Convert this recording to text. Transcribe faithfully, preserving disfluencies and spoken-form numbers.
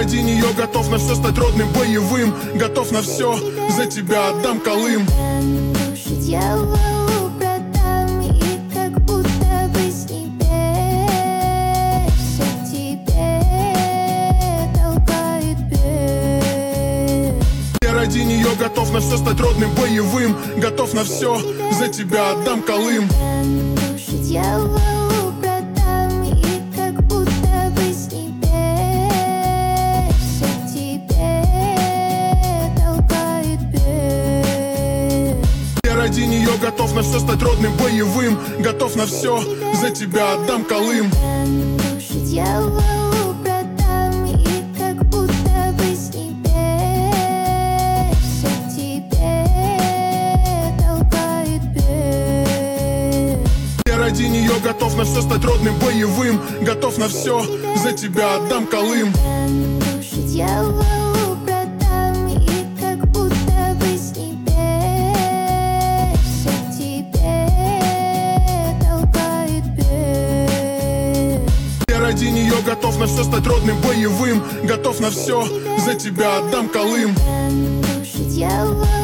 ради нее готов на все стать родным, боевым. Готов на все, за тебя отдам Колым. Душу дьяволу продам, и как будто бы с небес все к тебе толкает бес. Я ради нее готов на все стать родным, боевым. Готов на все, за тебя отдам Колым. Душу дьяволу продам, и как будто бы с небес все к тебе толкает бес. Я ради нее готов на все стать родным, боевым. Готов на все, за тебя отдам Колым. Душу дьяволу продам, и как будто бы с небес все к тебе толкает бес. Я ради нее готов на все стать родным, боевым. Готов на все, за тебя отдам Колым. Душу дьяволу продам, и как будто бы с небес все к тебе толкает бес. Я ради нее готов на все стать родным, боевым. Готов на все, за тебя отдам Колым. Душу дьяволу